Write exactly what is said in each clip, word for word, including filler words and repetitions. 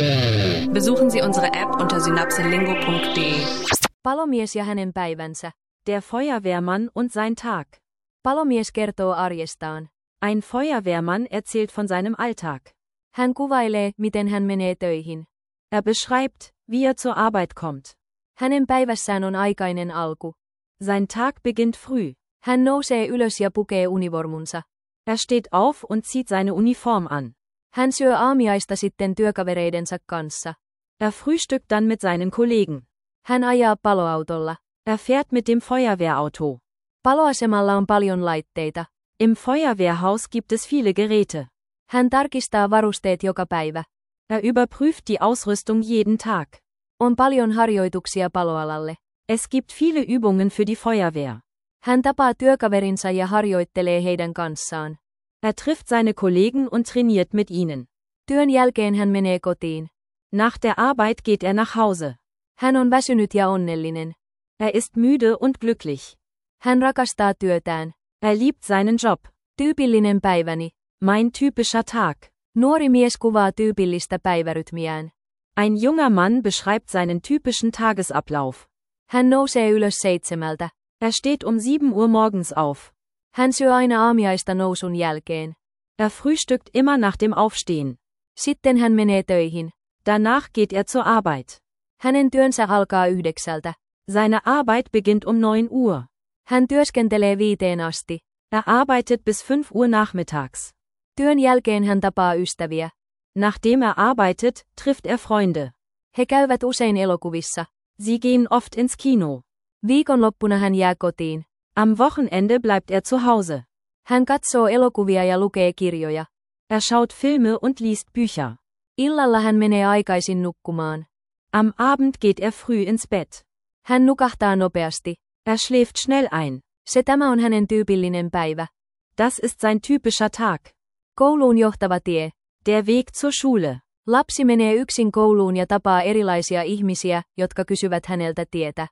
Besuchen Sie unsere App unter synapselingo punkt de. Palomies ja hänen päivänsä. Der Feuerwehrmann und sein Tag. Palomies kertoo arjestaan. Ein Feuerwehrmann erzählt von seinem Alltag. Hän kuvailee, miten hän menee töihin. Er beschreibt, wie er zur Arbeit kommt. Hänen päivässään on aikainen alku. Sein Tag beginnt früh. Hän nousee ylös ja pukee univormunsa. Er steht auf und zieht seine Uniform an. Hän syö aamiaista sitten työkavereidensa kanssa. Er frühstückt dann mit seinen Kollegen. Hän ajaa paloautolla. Er fährt mit dem Feuerwehrauto. Paloasemalla on paljon laitteita. Im Feuerwehrhaus gibt es viele Geräte. Hän tarkistaa varusteet joka päivä. Er überprüft die Ausrüstung jeden Tag. On paljon harjoituksia paloalalle. Es gibt viele Übungen für die Feuerwehr. Hän tapaa työkaverinsa ja harjoittelee heidän kanssaan. Er trifft seine Kollegen und trainiert mit ihnen. Työn jälkeen hän menee kotiin. Nach der Arbeit geht er nach Hause. Hän on väsynyt ja onnellinen. Er ist müde und glücklich. Hän rakastaa työtään. Er liebt seinen Job. Tyypillinen päiväni. Mein typischer Tag. Nuori mies kuvaa tyypillistä päivärytmiään. Ein junger Mann beschreibt seinen typischen Tagesablauf. Hän nousee ylös seitsemältä. Er steht um sieben Uhr morgens auf. Hän syö aina aamiaista nousun jälkeen. Er frühstückt immer nach dem Aufstehen. Sitten hän menee töihin. Danach geht er zur Arbeit. Hänen työnsä alkaa yhdeksältä. Seine Arbeit beginnt um neun Uhr. Hän työskentelee viiteen asti. Er arbeitet bis fünf Uhr nachmittags. Työn jälkeen hän tapaa ystäviä. Nachdem er arbeitet, trifft er Freunde. He käyvät usein elokuvissa. Sie gehen oft ins Kino. Viikonloppuna hän jää kotiin. Am Wochenende bleibt er zu Hause. Hän katsoo elokuvia ja lukee kirjoja. Er schaut Filme und liest Bücher. Illalla hän menee aikaisin nukkumaan. Am Abend geht er früh ins Bett. Hän nukahtaa nopeasti. Er schläft schnell ein. Se tämä on hänen tyypillinen päivä. Das ist sein typischer Tag. Kouluun johtava tie. Der Weg zur Schule. Lapsi menee yksin kouluun ja tapaa erilaisia ihmisiä, jotka kysyvät häneltä tietä.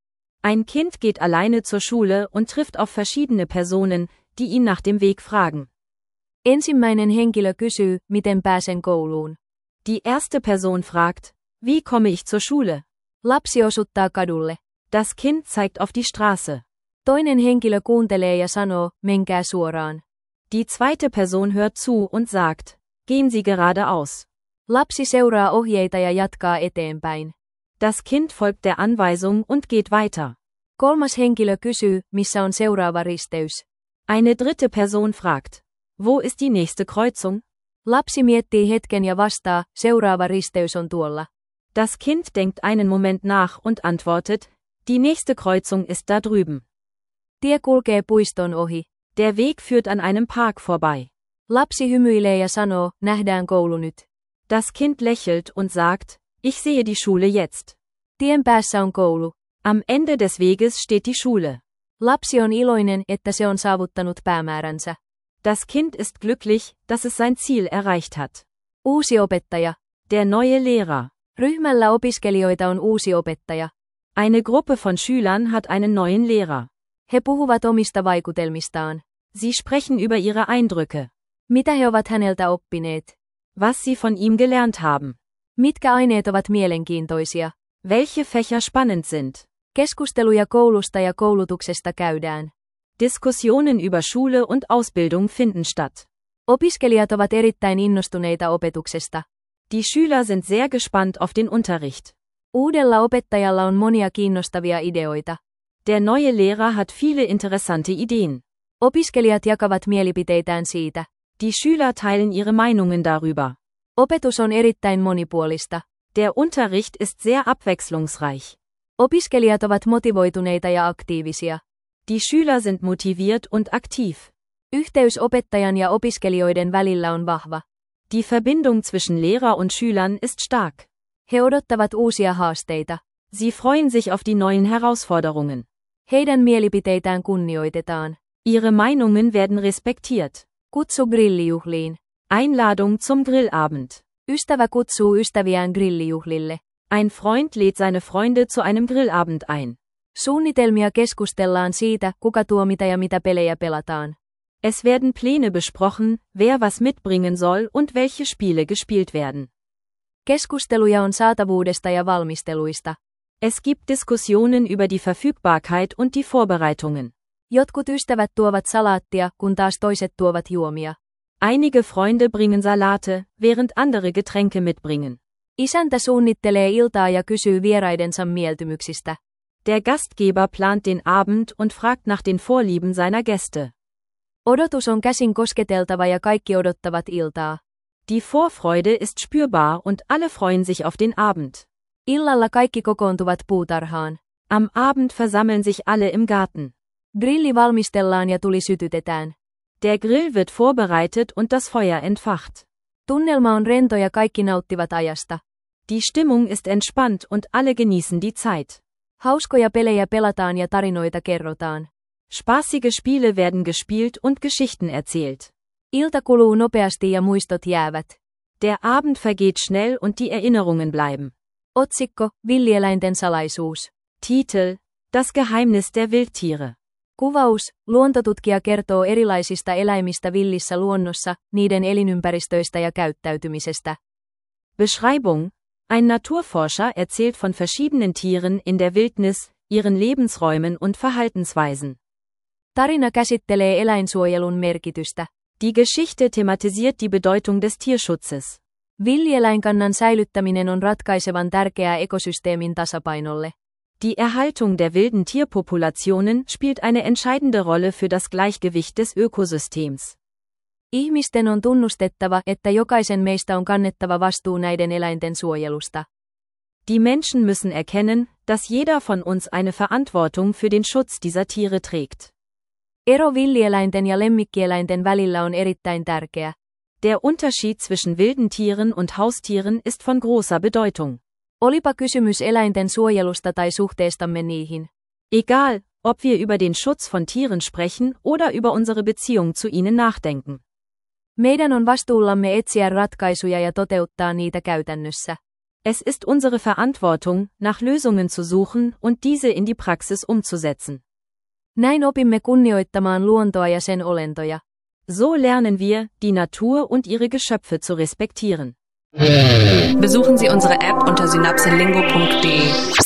Ein Kind geht alleine zur Schule und trifft auf verschiedene Personen, die ihn nach dem Weg fragen. Ensimmäinen henkilö kysyy, miten pääsen kouluun. Die erste Person fragt, wie komme ich zur Schule? Lapsi osuttaa kadulle. Das Kind zeigt auf die Straße. Toinen henkilö kuuntelee ja sanoo, menkää suoraan. Die zweite Person hört zu und sagt, gehen Sie geradeaus. Lapsi seuraa ohjeita ja jatkaa eteenpäin. Das Kind folgt der Anweisung und geht weiter. Kolmas henkilö kysyy, missä on seuraava risteys. Eine dritte Person fragt, wo ist die nächste Kreuzung? Lapsi miettii hetken ja vastaa, seuraava risteys on tuolla. Das Kind denkt einen Moment nach und antwortet, die nächste Kreuzung ist da drüben. Tie kulkee puiston ohi. Der Weg führt an einem Park vorbei. Lapsi hymyilee ja sanoo, nähdään koulu nyt. Das Kind lächelt und sagt, ich sehe die Schule jetzt. Tien päässä on koulu. Am Ende des Weges steht die Schule. Lapsi on iloinen, että se on saavuttanut päämääränsä. Das Kind ist glücklich, dass es sein Ziel erreicht hat. Uusi opettaja. Der neue Lehrer. Ryhmällä opiskelijoita on uusi opettaja. Eine Gruppe von Schülern hat einen neuen Lehrer. He puhuvat omista vaikutelmistaan. Sie sprechen über ihre Eindrücke. Mitä he ovat häneltä oppineet? Was sie von ihm gelernt haben. Mitkä aineet ovat mielenkiintoisia? Welche Fächer spannend sind. Keskusteluja koulusta ja koulutuksesta käydään. Diskussionen über Schule und Ausbildung finden statt. Opiskelijat ovat erittäin innostuneita opetuksesta. Die Schüler sind sehr gespannt auf den Unterricht. Uudella opettajalla on monia kiinnostavia ideoita. Der neue Lehrer hat viele interessante Ideen. Opiskelijat jakavat mielipiteitään siitä. Die Schüler teilen ihre Meinungen darüber. Opetus on erittäin monipuolista. Der Unterricht ist sehr abwechslungsreich. Opiskelijat ovat motivoituneita ja aktiivisia. Die Schüler sind motiviert und aktiv. Yhteys opettajan ja opiskelijoiden välillä on vahva. Die Verbindung zwischen Lehrer und Schülern ist stark. He odottavat uusia haasteita. Sie freuen sich auf die neuen Herausforderungen. Heidän mielipiteitään kunnioitetaan. Ihre Meinungen werden respektiert. Kutsu grillijuhliin. Einladung zum Grillabend. Ystävä kutsuu ystäviään grillijuhlille. Ein Freund lädt seine Freunde zu einem Grillabend ein. Suunnitelmia keskustellaan siitä, kuka tuo mitä ja mitä pelejä pelataan. Es werden Pläne besprochen, wer was mitbringen soll und welche Spiele gespielt werden. Keskusteluja on saatavuudesta ja valmisteluista. Es gibt Diskussionen über die Verfügbarkeit und die Vorbereitungen. Jotkut ystävät tuovat salaattia, kun taas toiset tuovat juomia. Einige Freunde bringen Salate, während andere Getränke mitbringen. Isäntä suunnittelee iltaa ja kysyy vieraidensa mieltymyksistä. Der Gastgeber plant den Abend und fragt nach den Vorlieben seiner Gäste. Odotus on käsin kosketeltava ja kaikki odottavat iltaa. Die Vorfreude ist spürbar und alle freuen sich auf den Abend. Illalla kaikki kokoontuvat puutarhaan. Am Abend versammeln sich alle im Garten. Grilli valmistellaan ja tuli sytytetään. Der Grill wird vorbereitet und das Feuer entfacht. Tunnelma on rento ja kaikki nauttivat ajasta. Die Stimmung ist entspannt und alle genießen die Zeit. Hauskoja pelejä pelataan ja tarinoita kerrotaan. Spaßige Spiele werden gespielt und Geschichten erzählt. Ilta kuluu nopeasti ja muistot jäävät. Der Abend vergeht schnell und die Erinnerungen bleiben. Otsikko, villieläinten salaisuus. Titel, Das Geheimnis der Wildtiere. Kuvaus, luontotutkija kertoo erilaisista eläimistä villissä luonnossa, niiden elinympäristöistä ja käyttäytymisestä. Beschreibung, ein Naturforscher erzählt von verschiedenen Tieren in der Wildnis, ihren Lebensräumen und Verhaltensweisen. Tarina käsittelee eläinsuojelun merkitystä. Die Geschichte thematisiert die Bedeutung des Tierschutzes. Villieläinkannan säilyttäminen on ratkaisevan tärkeää ekosysteemin tasapainolle. Die Erhaltung der wilden Tierpopulationen spielt eine entscheidende Rolle für das Gleichgewicht des Ökosystems. Ihmisten on tunnustettava, että jokaisen meistä on kannettava vastuu näiden eläinten suojelusta. Die Menschen müssen erkennen, dass jeder von uns eine Verantwortung für den Schutz dieser Tiere trägt. Ero villieläinten ja lemmikkieläinten välillä on erittäin tärkeä. Der Unterschied zwischen wilden Tieren und Haustieren ist von großer Bedeutung. Olipa kysymys eläinten suojelusta tai suhteestamme niihin. Egal, ob wir über den Schutz von Tieren sprechen oder über unsere Beziehung zu ihnen nachdenken. Meidän on vastuullamme etsiä ratkaisuja ja toteuttaa niitä käytännössä. Es ist unsere Verantwortung, nach Lösungen zu suchen und diese in die Praxis umzusetzen. Näin opimme kunnioittamaan luontoa ja sen olentoja. So lernen wir, die Natur und ihre Geschöpfe zu respektieren. Besuchen Sie unsere App unter synapselingo punkt de.